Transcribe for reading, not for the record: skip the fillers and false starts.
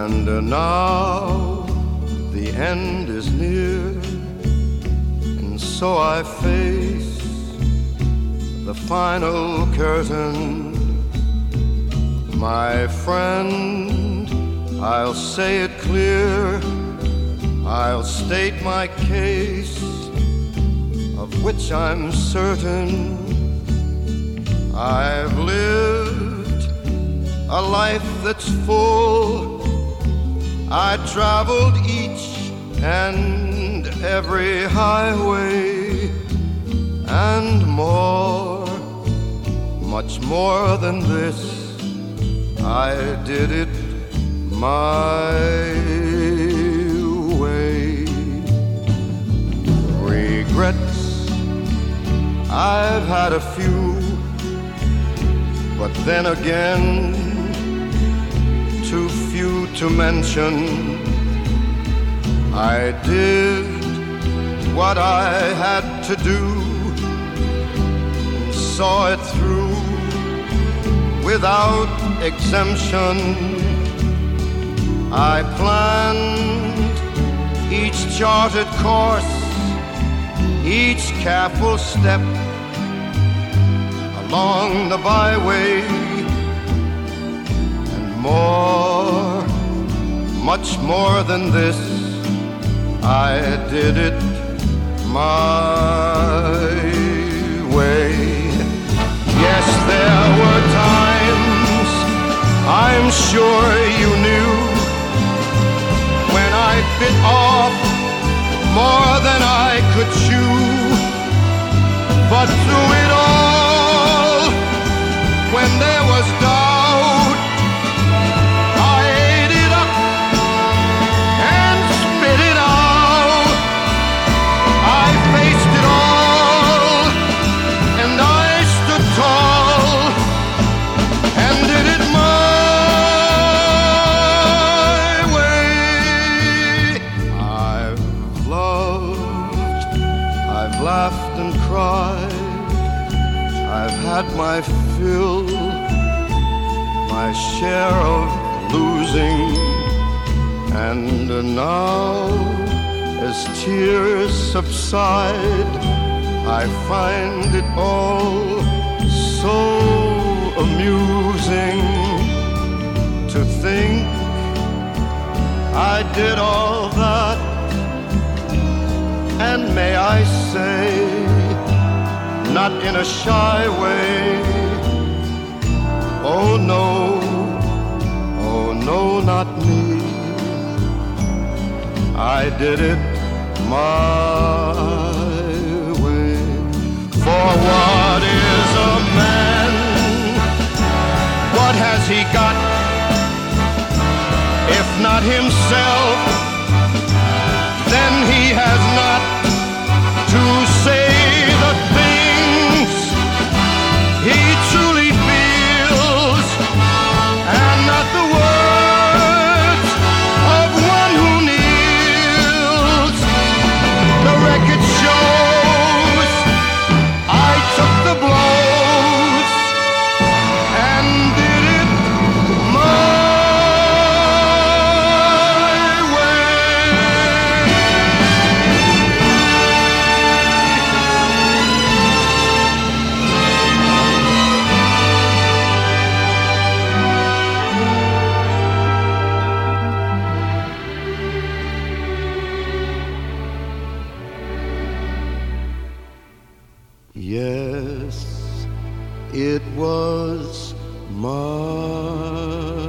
And now the end is near, and so I face the final curtain. My friend, I'll say it clear, I'll state my case, of which I'm certain. I've lived a life that's full. I traveled each and every highway, and more, much more than this, I did it my way. Regrets, I've had a few, but then again, too few to mention. I did what I had to do, and saw it through without exemption. I planned each charted course, each careful step along the byway, and more, much more than this, I did it my way. Yes, there were times, I'm sure you knew, when I bit off more than I could chew. But through it all, when there was doubt, I ate it up and spit it out. I faced it all, and I stood tall, and did it my way. I've loved, I've laughed and cried, I've had my fill, my share of losing, and now, as tears subside, I find it all so amusing to think I did all that, and may I say, not in a shy way, oh no, not me. I did it my way. For what is a man? What has he got, if not himself? Then he has not to say the things he truly feels, and not the words of one who kneels. The record shows I took the blows and did it my Yes, it was my